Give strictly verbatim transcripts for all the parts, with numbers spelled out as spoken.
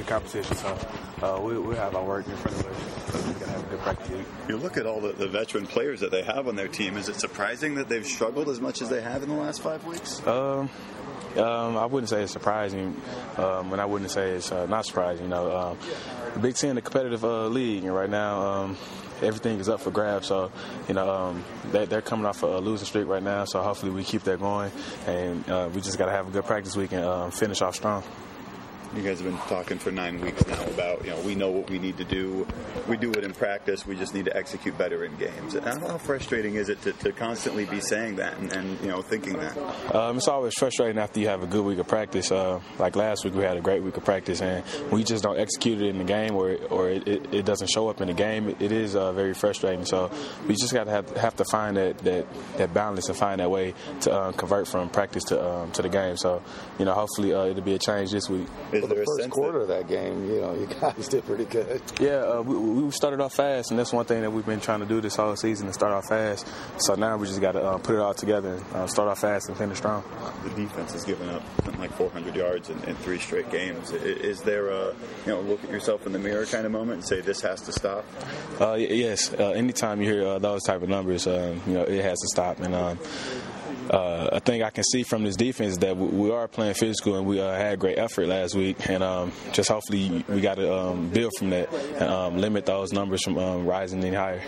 competition. So uh, we we have our work in front of us. So we gotta have a good practice week. You look at all the, the veteran players that they have on their team. Is it surprising that they've struggled as much as they have in the last five weeks? Um, um, I wouldn't say it's surprising, um, and I wouldn't say it's uh, not surprising. You know, um, the Big Ten, a competitive uh, league, and right now. Um, Everything is up for grabs, so you know um, they, they're coming off a losing streak right now. So hopefully we keep that going, and uh, we just got to have a good practice week and uh, finish off strong. You guys have been talking for nine weeks now about, you know, we know what we need to do. We do it in practice. We just need to execute better in games. How, how frustrating is it to, to constantly be saying that and, and, you know, thinking that? Um, it's always frustrating after you have a good week of practice. Uh, like last week, we had a great week of practice, and we just don't execute it in the game, or or it, it, it doesn't show up in the game. It, it is uh, very frustrating. So we just got to have, have to find that, that, that balance and find that way to uh, convert from practice to um, to the game. So, you know, hopefully uh, it'll be a change this week. Well, the first quarter that, of that game, you know, you guys did pretty good. Yeah, uh, we, we started off fast, and that's one thing that we've been trying to do this whole season, to start off fast. So now we just got to uh, put it all together and uh, start off fast and finish strong. The defense has given up something like four hundred yards in, in three straight games. Is there a, you know, look at yourself in the mirror kind of moment and say this has to stop? Uh, yes. Uh, anytime you hear uh, those type of numbers, um, you know, it has to stop. And um, Uh, a thing I can see from this defense is that we are playing physical, and we uh, had great effort last week, and um, just hopefully we got to um, build from that and um, limit those numbers from um, rising any higher.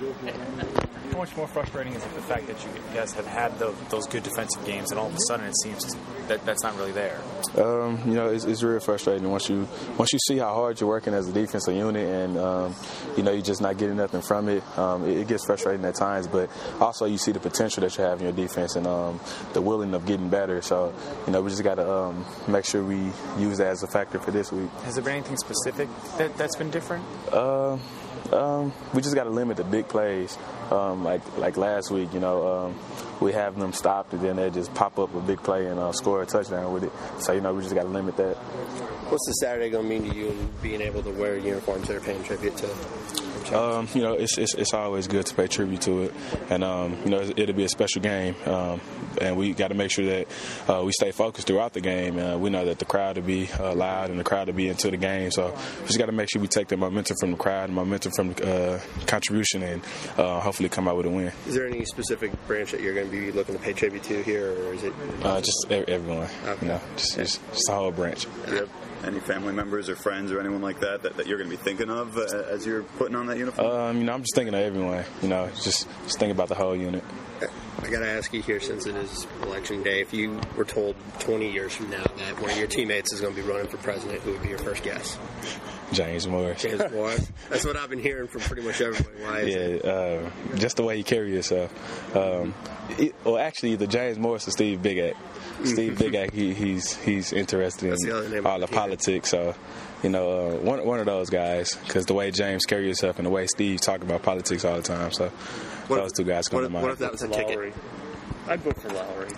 How much more frustrating is it the fact that you guys have had those, those good defensive games, and all of a sudden it seems that that's not really there? Um, you know, it's, it's real frustrating once you once you see how hard you're working as a defensive unit, and um, you know you're just not getting nothing from it. Um, it. It gets frustrating at times, but also you see the potential that you have in your defense and um, the willing of getting better. So you know we just got to um, make sure we use that as a factor for this week. Has there been anything specific that that's been different? Uh, Um, we just got to limit the big plays. Um, like like last week, you know, um, we have them stopped, and then they just pop up a big play and uh, score a touchdown with it. So, you know, we just got to limit that. What's the Saturday going to mean to you and being able to wear uniforms that are paying tribute to? Um, you know, it's, it's it's always good to pay tribute to it, and um, you know, it'll be a special game, um, and we got to make sure that uh, we stay focused throughout the game. Uh, we know that the crowd will be uh, loud and the crowd will be into the game, so we just got to make sure we take the momentum from the crowd and momentum from the uh, contribution, and uh, hopefully come out with a win. Is there any specific branch that you're going to be looking to pay tribute to here, or is it uh, just everyone? Okay. You know, just, just just the whole branch. Yep. Any family members or friends or anyone like that that, that you're going to be thinking of uh, as you're putting on that uniform? Um, you know, I'm just thinking of everyone. You know, just just thinking about the whole unit. I got to ask you here, since it is election day, if you were told twenty years from now that one of your teammates is going to be running for president, who would be your first guess? James Morris. James Morris. That's what I've been hearing from pretty much everybody. Why is yeah, uh, just the way you carry yourself. Um, it, well, actually, either James Morris or Steve Bigak. Steve Bigak, he, he's he's interested in all the politics. So, you know, uh, one one of those guys. Because the way James carries himself and the way Steve talk about politics all the time. So, what those if, two guys come what, to mind. What if that was a ticket? I'd vote for Lowry.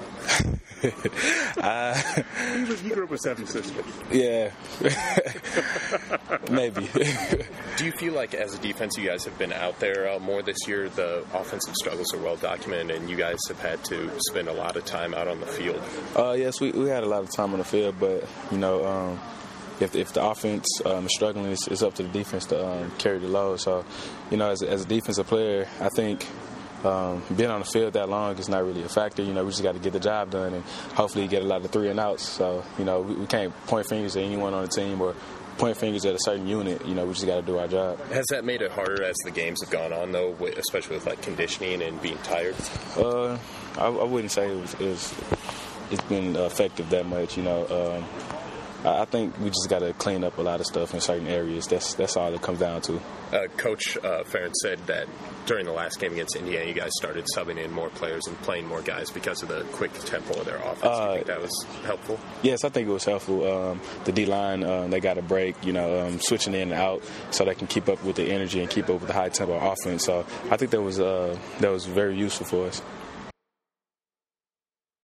uh, he, was, he grew up with seven sisters. Yeah. Maybe. Do you feel like as a defense you guys have been out there uh, more this year? The offensive struggles are well documented, and you guys have had to spend a lot of time out on the field. Uh, yes, we, we had a lot of time on the field, but, you know, um, if, if the offense um, is struggling, it's, it's up to the defense to um, carry the load. So, you know, as, as a defensive player, I think Um, being on the field that long is not really a factor. You know, we just got to get the job done and hopefully get a lot of three and outs. So, you know, we, we can't point fingers at anyone on the team or point fingers at a certain unit. You know, we just got to do our job. Has that made it harder as the games have gone on, though, especially with like conditioning and being tired? Uh, I, I wouldn't say it was, it was, it's been effective that much. You know, um, I think we just got to clean up a lot of stuff in certain areas. That's that's all it comes down to. Uh, Coach uh, Ferentz said that during the last game against Indiana, you guys started subbing in more players and playing more guys because of the quick tempo of their offense. Uh, Do you think that was helpful? Yes, I think it was helpful. Um, the D-line, um, they got a break, you know, um, switching in and out so they can keep up with the energy and keep up with the high tempo offense. So I think that was uh, that was very useful for us.